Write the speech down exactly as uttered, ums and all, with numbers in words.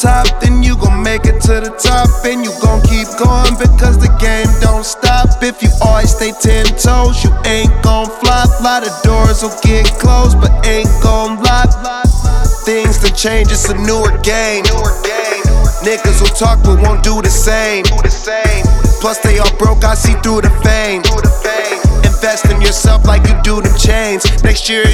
top, then you gon' make it to the top. And you gon' keep going because the game don't stop. If you always stay ten toes, you ain't gon' flop. Lot of doors will get closed, but ain't gon' lock. Things to change, it's a newer game. Niggas will talk but won't do the same. Plus they all broke, I see through the fame. Invest in yourself like you do them chains. Next year